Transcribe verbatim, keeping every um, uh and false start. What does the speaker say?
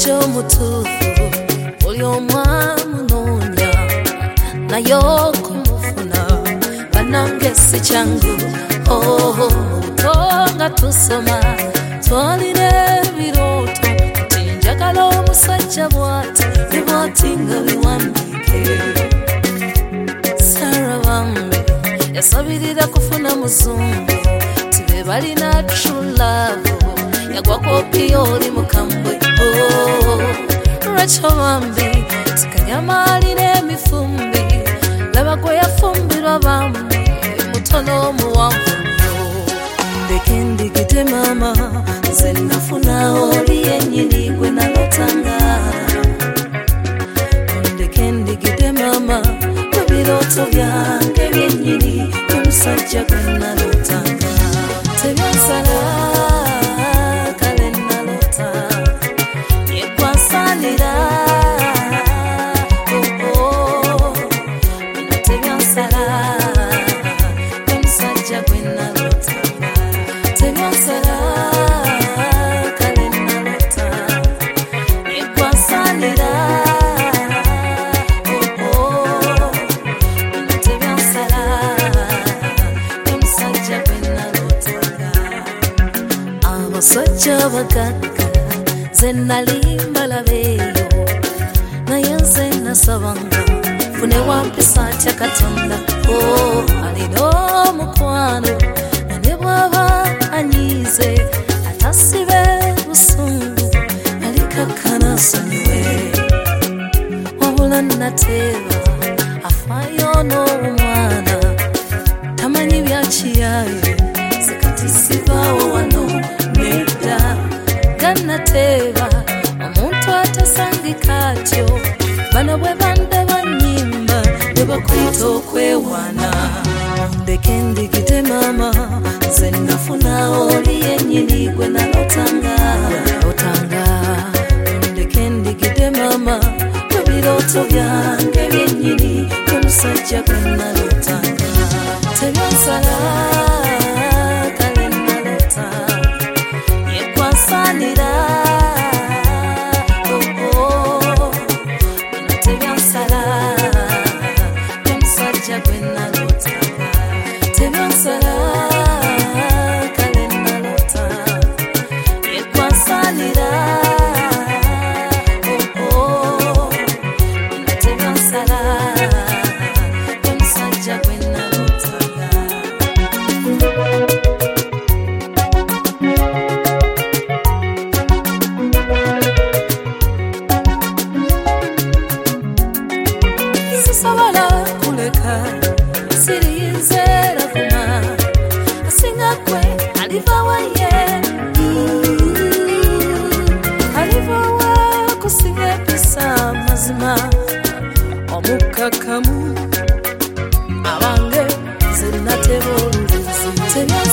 musajja omutuufu oli omwamunonya naye okumufuna bannange si kyangu. Oh, tonga tusoma twalina ebirooto nti njagala omusajja bw'ati ne bw'ati nga biwandiike. Sarah Bambi yasabirira kufuna muzungu tibe balina true love yagwa kopi oli mukambwe. Oh, Rachel Bambi tikanyama alina emifumbi laba gwe yafumbirwa Bambi mutono muwanvu nnyo. Ndeke ndigide mama nze nafuna oli yennyini gwe nalotanga. Ndeke ndigide mama ebirooto byange byennyini omusajja gwe nalotanga. Tebyansala kale nalota yekwasalira. Oh, oh, tebyansala omusajja gwe nalotanga. Tebyansala kale nalota yekwasalira. Abasajja abagagga ze nali mbalabeeyo naye nze nasabanga fune wampisa atya Katonda. Oh, alina omukwano na ne bw'aba anyiize atasibe busungu alikakkana asonyiwe. Wabula nateeba afaayo n'omwana tamanyi byakiyaaye sekati sibaawo wano nedda. Gannateeba omuntu atasangika atyo bano bwe bandaba nnyimba ne bakuyita okwewaana. Ndeke ndigide mama nze nafuna oli yennyini gwe nalotanga. Ndeke ndigide mama ebirooto byange byennyini omusajja gwe nalotanga. Tebyansala kale nalota yekwasalira. Oh, oh, tebyansala omusajja gwe nalotanga. Tebyansala kale nalota yekwasalira. Oh, oh, tebyansala omusajja gwe nalotanga. Sisobola kuleka sirize ravuma asinga kwe alivawa ye alivawa kusinga pisa mazima omukakamu abange zinateba olulizi.